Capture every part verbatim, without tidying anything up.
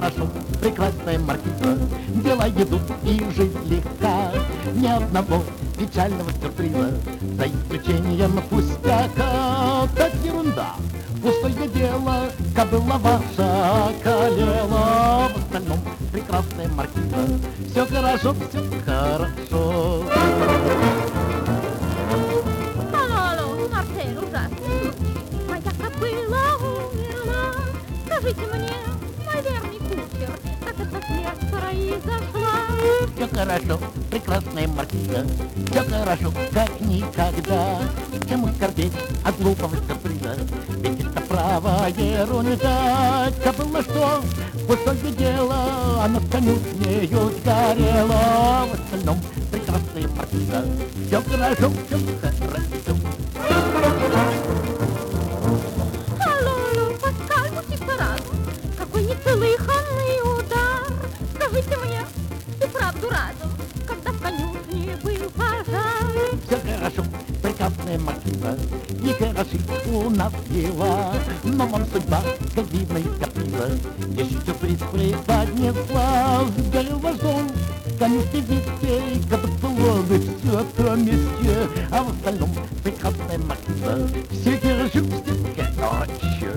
хорошо, прекрасная маркиза. Дела идут и жизнь легка, ни одного печального сюрприза, за исключением пустяка. Так ерунда, пустое дело, кобыла ваша околела. В остальном прекрасная маркиза, все хорошо, все хорошо. Алло, Мартель, ужасный случай. Моя кобыла умерла. Скажите мне, мой верный кучер, как эта смерть произошла? Все хорошо, прекрасная маркиза, все хорошо, как никогда. Чему скорбеть от глупого сюрприза, ведь это право ерунда. Кобыла что, пустое дело, она с конюшнею сгорела. В остальном прекрасная маркиза, все хорошо, все хорошо. Алло, алло, Паскаль, будьте разум. Какой неслыханный удар. Скажите мне, ты правду разум, когда в конюшне был пожар? Все хорошо, прекрасная маркиза, не хороши у нас дела. Но вам судьба, как видно из каприза, еще сюрприз преподнесла. Сгорел ваш дом, конюшни везде, катапулоны, все это месте. А в остальном прекрасная маркиза, все хорошо, все хорошо.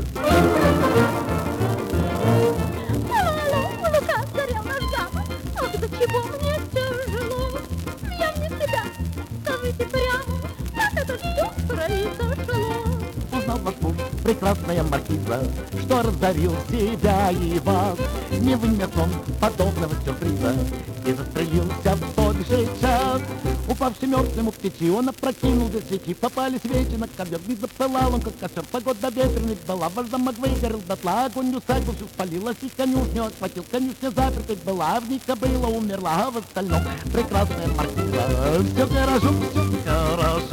Алло, Лука, сгорел наш замок. Ах, до чего мне тяжело. Я не себя. Скажите прямо, как это все произошло? Узнал ваш муж, прекрасная маркиза, что разорил себя и вас. Не вынес он подобного сюрприза и застрелился в тот же час. Упавший мертвым у печи, он опрокинул до свечи. Попали свечи на ковер, не запылал он, как костер. Погода ветреная была, ваш замок выгорел дотла. Огонь усадьбу всю спалилась, и конюшню отхватил. Конюшня запертой была, в ней кобыла умерла. А в остальном прекрасная маркиза, все хорошо, все хорошо.